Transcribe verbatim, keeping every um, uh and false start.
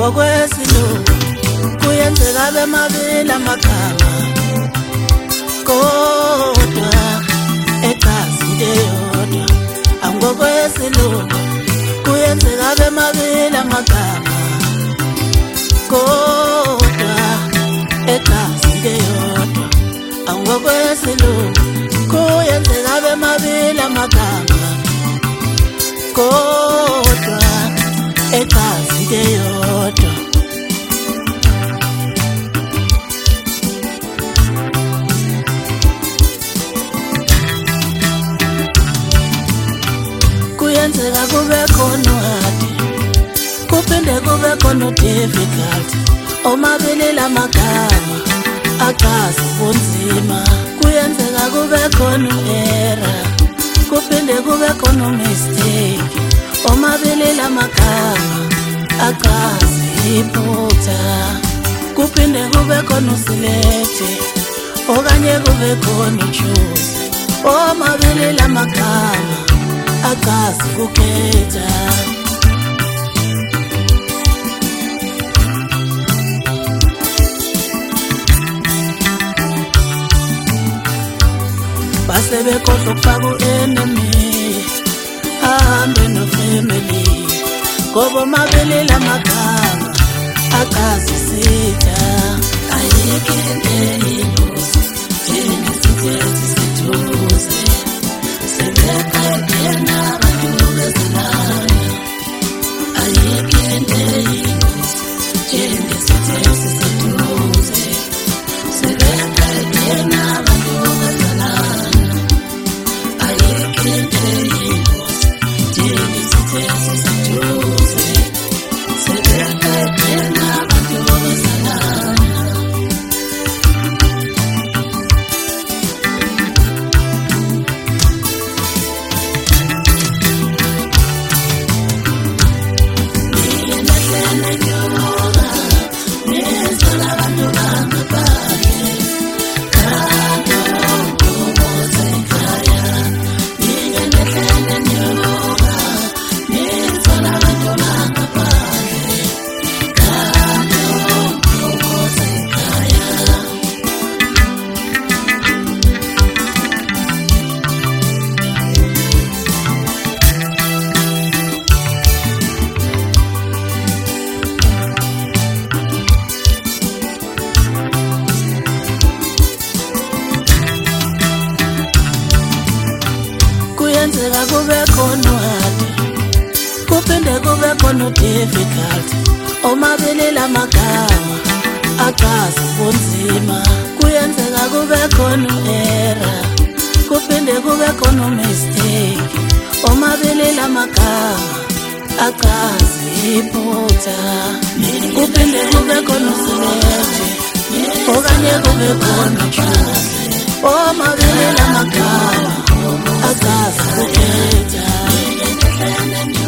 NgokwesiLungu kuyenzeka bemabili amagama kodwa echaza into eyodwa. NgokwesiLungu kuyenzeka bemabili amagama kodwa echaza into eyodwa. NgokwesiLungu kuyenzeka bemabili amagama kodwa echaza into eyodwa. Kuyenzeka kube khona hard kuphinde kube khona difficult, omabili lamagama achaza ubunzima. Kuyenzeka kube khona error kuphinde kube khona mistake, omabili lamagama achaza iphutha. Kuphinde kube khona select okanye kube khona choose, omabili lamagama achaza ukukhetha. Base bekhohlwa ukufaka u-enemy ahambe no-family, ngoba omabili lamagama achaza isitha. Ayikho into eyingozi njengesithethe sithuze sebekayena abantu bezilana. Ayikho into eyingozi njengesithethe sithuze sebekayena abantu bezilana. Ayikho into eyingozi njengesithethe sithuze sebekayena abantu bezilana. Kuyenzeka kube khona hard kuphinde kube khona difficult, omabili lamagama achaza ubunzima. Kuyenzeka kube khona error kuphinde kube khona mistake, omabili lamagama achaza iphutha. Kuphinde kube khona select okanye kube khona choose, omabili lamagama achaza ukukhetha.